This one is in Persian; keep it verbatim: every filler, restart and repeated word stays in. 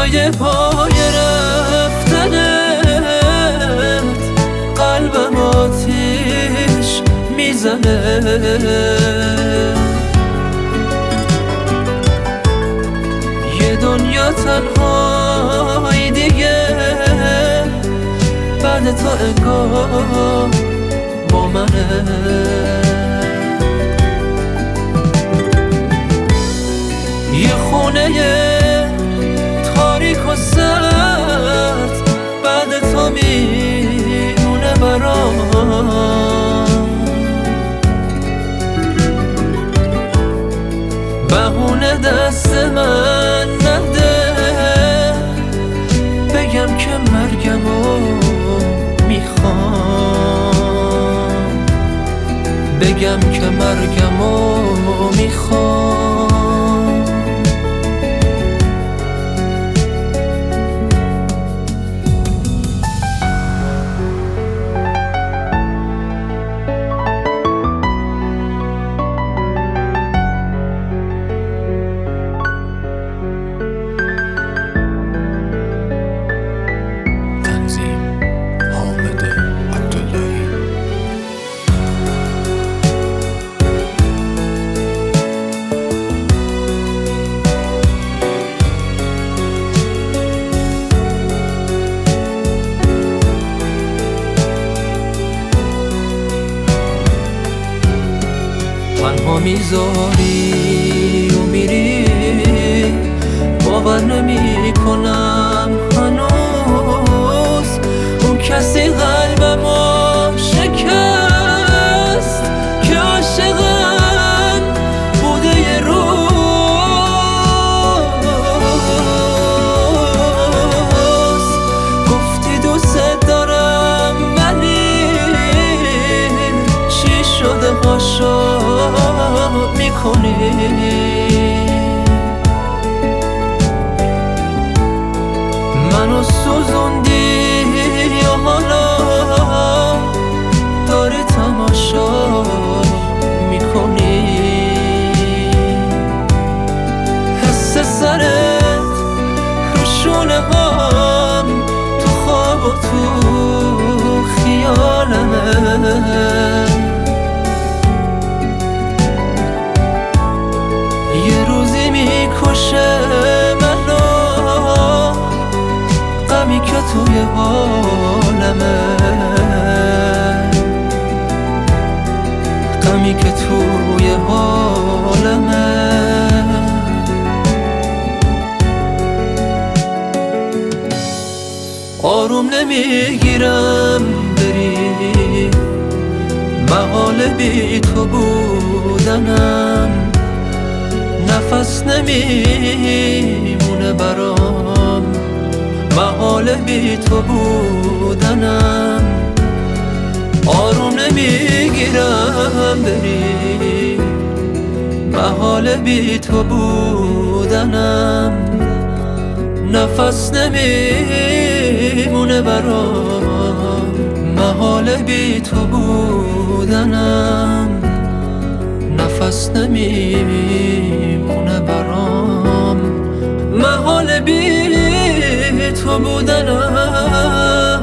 موقع پای رفتنت قلبم آتیش میزنه. یه دنیا تنهایی دیگه بعد تو انگار با منه. یه خونه تاریک و سرد بعد تو میمونه برام. بهونه دست من نده بگم که مرگمو میخوام، بگم که مرگمو میخوام. تنها میذاری و میری باور نمی کنم هنوز اون کسی قلبمو شکست که عاشقم بوده یه روز. گفتی دوست دارم ولی چی شده هاشو میکنی؟ منو سوزوندی یا حالا داری تماشا میکنی؟ حس سرت رو شونه هم تو خواب و تو خیالمه. یه روزی میکشه منو غمی که توی حالمه، غمی که توی حالمه. آروم نمیگیرم بری محال بی تو بودنم. نفس نمیمونه برام محال بی تو بودنم. آروم نمیگیرم بری محال بی تو بودنم. نفس نمیمونه برام محال بی تو بودنم. نفس نمیمونه برام محال بی تو بودنم.